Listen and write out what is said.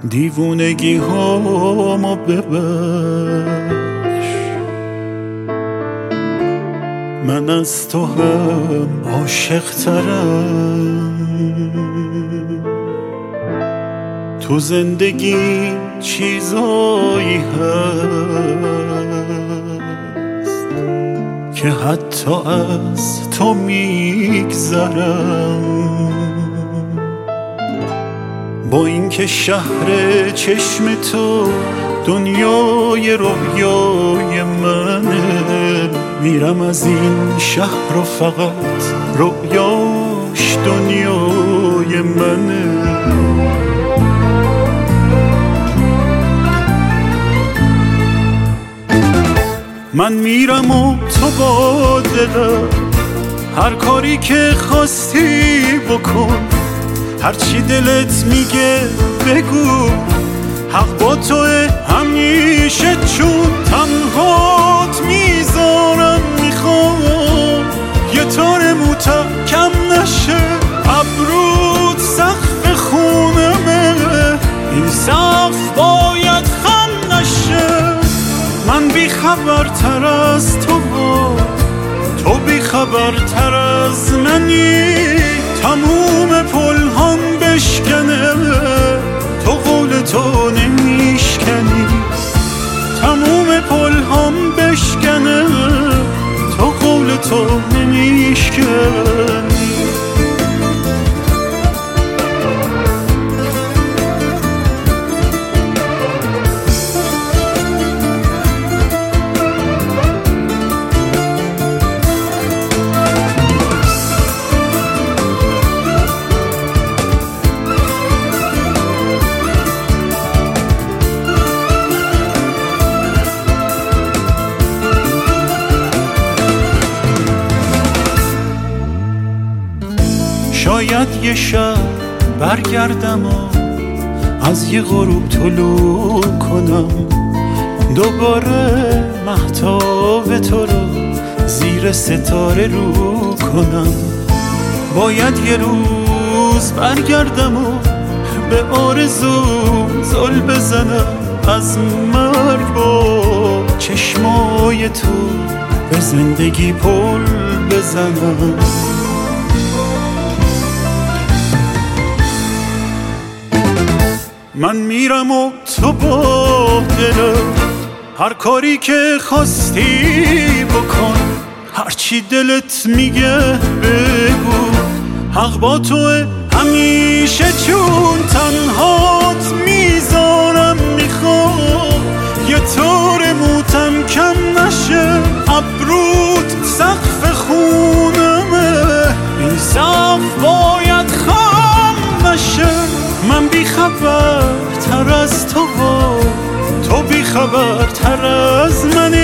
دیوونگی هامو ببخش، من از تو هم عاشق ترم. تو زندگی چیزایی هست که حتی از تو میگذرم. با اینکه شهر چشم تو دنیای رویای منه، میرم از این شهر و فقط رویاش دنیای منه. من میرم و تو با دلم هر کاری که خواستی بکن، هرچی دلت میگه بگو، حق با توه همیشه، چون تنهات میذارم. میخوام یه تار موتم کم نشه، ابرود سقف خونمه، این سقف باید خم نشه. من بیخبرتر از تو بیخبرتر از منی، تموم پلهام بشکنه، تو قول تو نمیشکنی. تموم پلهام بشکنه، تو قول تو نمیشکنی. شاید یه شب برگردم و از یه غروب طلوع کنم، دوباره مهتاب تو رو زیر ستاره رو کنم. باید یه روز برگردم و به آرزوم زل بزنم، از مرگ با چشمای تو به زندگی پل بزنم. من میرم و تو با دلم هر کاری که خواستی بکن، هرچی دلت میگه بگو، حق با توه همیشه، چون تنهات میذارم. میخوام یه طور موتم کم نشه، ابرود سقف خونمه، این سقف باید خم نشه. من بیخبرتر از تو بیخبرتر از منی،